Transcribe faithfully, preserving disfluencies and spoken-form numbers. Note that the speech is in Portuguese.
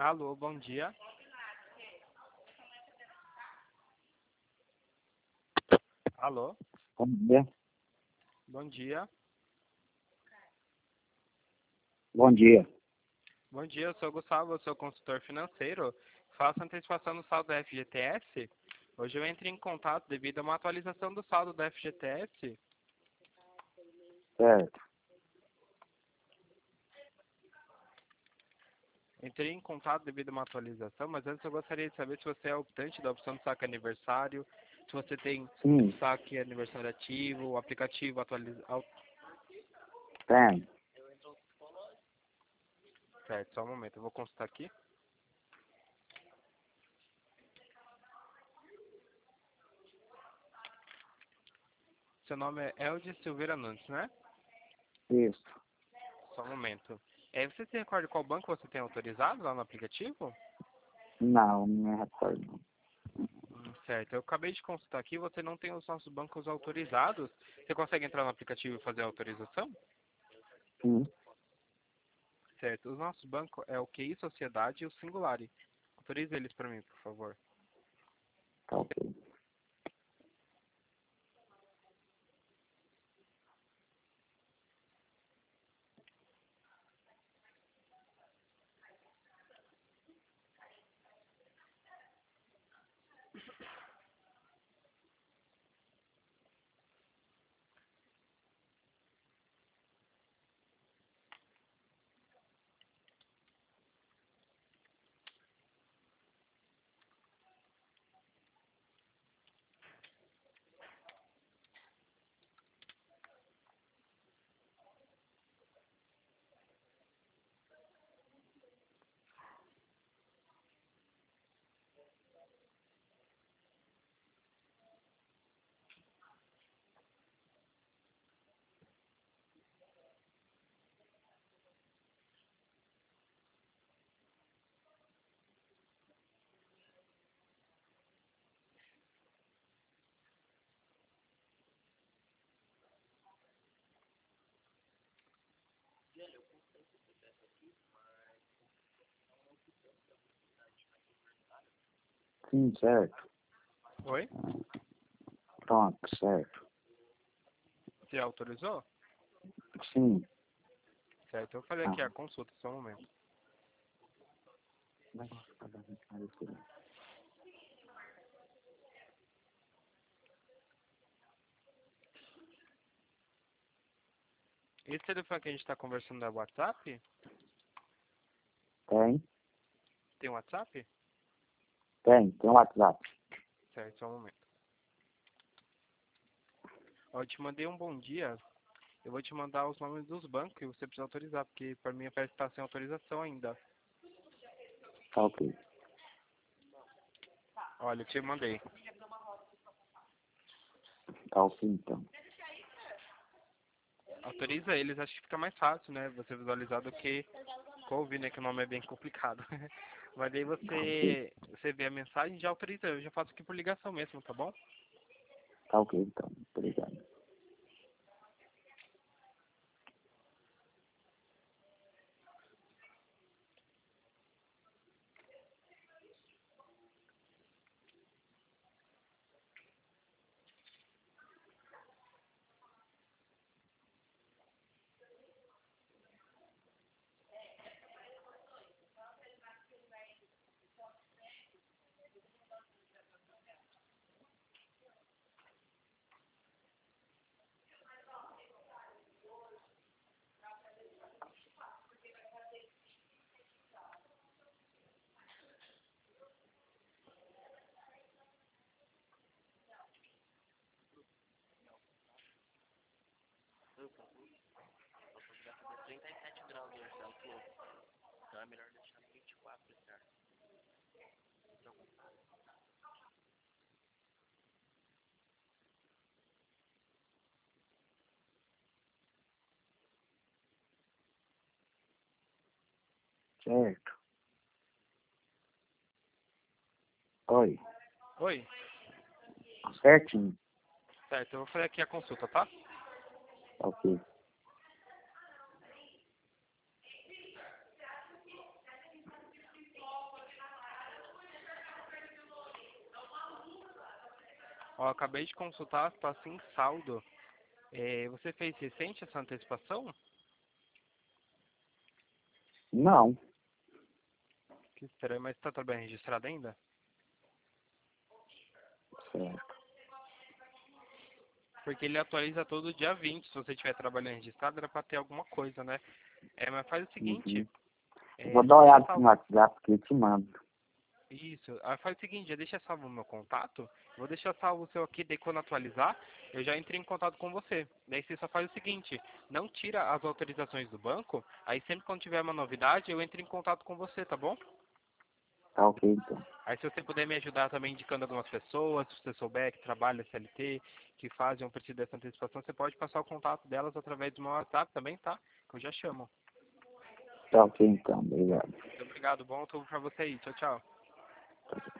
Alô, bom dia. Alô, Bom dia. bom dia. Bom dia. Bom dia, eu sou o Gustavo, eu sou consultor financeiro. Faço antecipação do saldo da F G T S. Hoje eu entrei em contato devido a uma atualização do saldo da F G T S. Certo. Entrei em contato devido a uma atualização, mas antes eu gostaria de saber se você é optante da opção de saque aniversário, se você tem Sim, saque aniversário ativo, o aplicativo atualizado. tem. Certo, só um momento, eu vou consultar aqui. Seu nome é Eldes Silveira Nunes, né? Isso. Só um momento. É, você se recorda qual banco você tem autorizado lá no aplicativo? Não, não me recordo. não. Hum, certo, eu acabei de consultar aqui, você não tem os nossos bancos autorizados. Você consegue entrar no aplicativo e fazer a autorização? Sim, Certo, os nossos bancos é o Q I Sociedade e o Singulari. Autorize eles para mim, por favor. tá ok. Sim, certo. Oi? Pronto, certo. Você autorizou? Sim. Certo, eu falei Ah. aqui a consulta, só um momento. Esse telefone que a gente está conversando é WhatsApp? Tem? Tem WhatsApp? Tem, tem um WhatsApp. Certo, só um momento. Ó, eu te mandei um bom dia. Eu vou te mandar os nomes dos bancos e você precisa autorizar, porque para mim parece que está sem autorização ainda. Tá ok. Olha, eu te mandei. Tá ok, então. Autoriza eles, acho que fica mais fácil, né? Você visualizar do que ouvir, né? Que o nome é bem complicado. Mas daí Tá ok. você, você vê a mensagem e já autoriza. Eu já faço aqui por ligação mesmo, tá bom? Tá ok, então. Obrigado. Certo. Oi. Oi? Certinho. Certo, eu vou fazer aqui a consulta, tá? Tá ok. Ó, acabei de consultar, está sem saldo. É, você fez recente essa antecipação? Não. Que estranho, mas está trabalhando registrado ainda? Certo. Porque ele atualiza todo dia vinte. Se você estiver trabalhando registrado, era para ter alguma coisa, né? É, mas faz o seguinte. Uhum. É, Vou dar uma deixa olhada no salvo. WhatsApp que eu te mando. Isso. Ah, faz o seguinte, já deixa salvo o meu contato. Vou deixar salvo o seu aqui, daí quando atualizar, eu já entrei em contato com você. Daí você só faz o seguinte, não tira as autorizações do banco, aí sempre quando tiver uma novidade, eu entro em contato com você, tá bom? Tá ok, então. Aí se você puder me ajudar também indicando algumas pessoas, se você souber que trabalha C L T, que fazem um pedido dessa antecipação, você pode passar o contato delas através do meu WhatsApp também, tá? Que eu já chamo. Tá ok, então. Obrigado. Muito obrigado, bom tudo pra você aí. Tchau, tchau.